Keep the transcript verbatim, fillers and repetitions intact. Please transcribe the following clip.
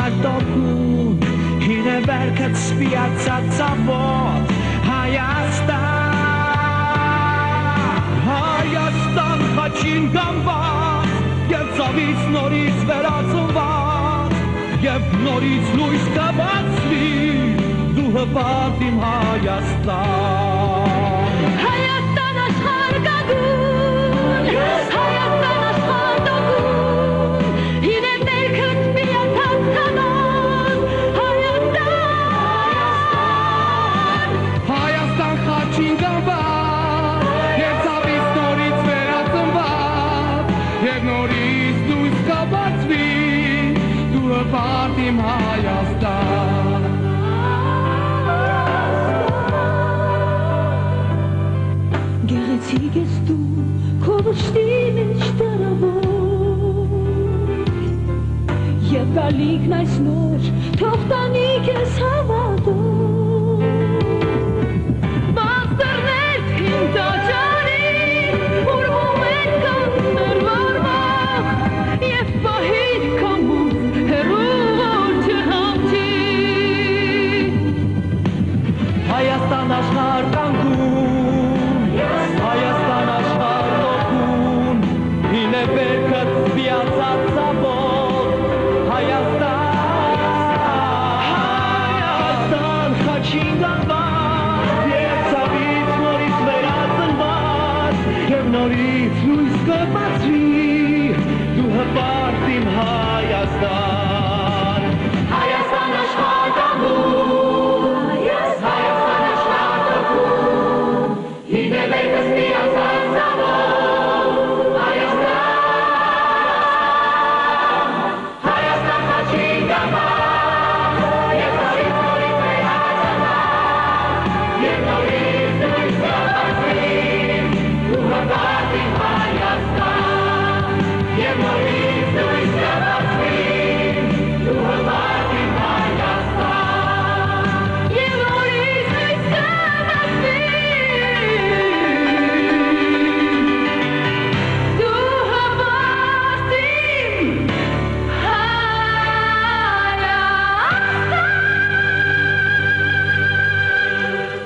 հարտոքուն հին է վերքդ սպիացած ծավոտ Հայաստան Հայաստան խաչին գամված և ծավից նորից վերածնված և նորից լույս կբացվի դու հպարտ իմ Հայաստան Հայաստան աշխարհ գագուն Հայաստան աշխարհ դոգուն հին է վերքդ սպիացած ծավոտ Հայաստան Հայաստան խաչին գամված և ծավից նորից վերածնված և նորից լույս կբացվի դու հպարտ իմ Հայաստան Գեղեցիկ ես դու քո վշտի մեջ տարավոր Եվ գալիքն այս նոր թող տանի քեզ հավատով Բաստերներ իմ տաճարի ուրվում են կաններ վարվող Եվ պահիր կամուց հեռու որ չհամչի Հայաստան աշխարհ կանգուն Հայաստան աշխարհ տոքուն հին է վերքդ սպիացած ծավոտ Հայաստան Հայաստան խաչին գամված և ծավից նորից վերածնված և նորից լույս կբացվի դու հպարտ իմ Հայաստան